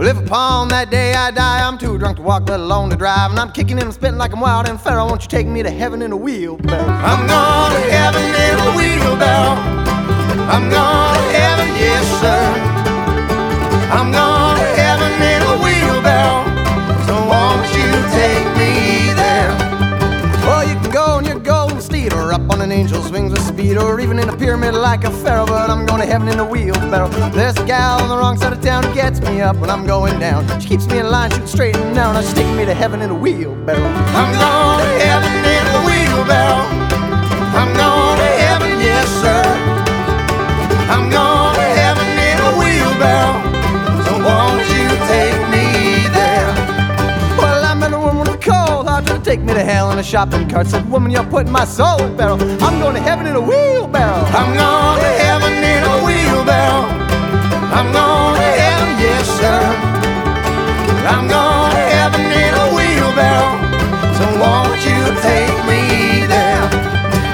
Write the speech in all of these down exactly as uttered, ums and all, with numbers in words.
Well, if upon that day I die, I'm too drunk to walk, let alone to drive, and I'm kicking and I'm spitting like I'm wild and Pharaoh. Won't you take me to heaven in a wheelbarrow? I'm going to heaven in a wheelbarrow. I'm going to heaven, yes sir. I'm going to heaven in a wheelbarrow. So won't you take me there? Well, you can go in your golden steed, or up on an angel's wings with speed, or even in a pyramid like a pharaoh. But I'm going to heaven in a wheelbarrow. There's a gal on the wrong side of town who gets me up when I'm going down. She keeps me in line, shooting straight and down. Now she's taking me to heaven in a wheelbarrow. I'm going to heaven in a wheelbarrow. I'm going to heaven, yes sir. I'm going to heaven in a wheelbarrow. So won't you take me there? Well, I met a woman with a cold heart to take me to hell in a shopping cart. Said, woman, you're putting my soul in a barrel. I'm going to heaven in a wheelbarrow. I'm going to heaven in a wheelbarrow. I'm going to heaven, yes sir. I'm going to heaven in a wheelbarrow. So won't you take me there?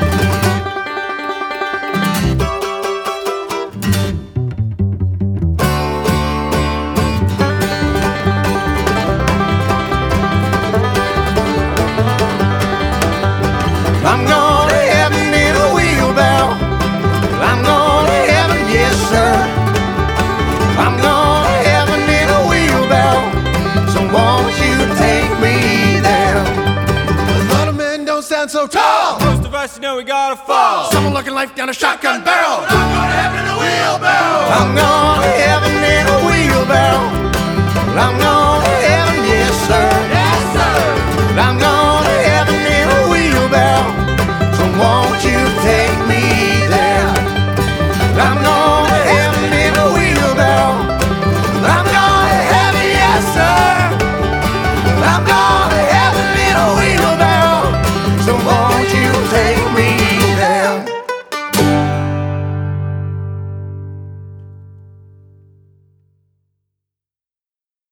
I'm going to heaven in a wheelbarrow. I'm going to heaven, yes sir. I'm going to heaven in a wheelbarrow. So won't you take me there? A lot of men don't sound so tall. Most of us know we gotta fall. Someone looking life down a shotgun barrel. I'm going to heaven in a wheelbarrow. I'm going to heaven in a wheelbarrow. I'm going to heaven, yes sir. Yes sir. I'm going to heaven in a wheelbarrow. So won't you take me there? I'm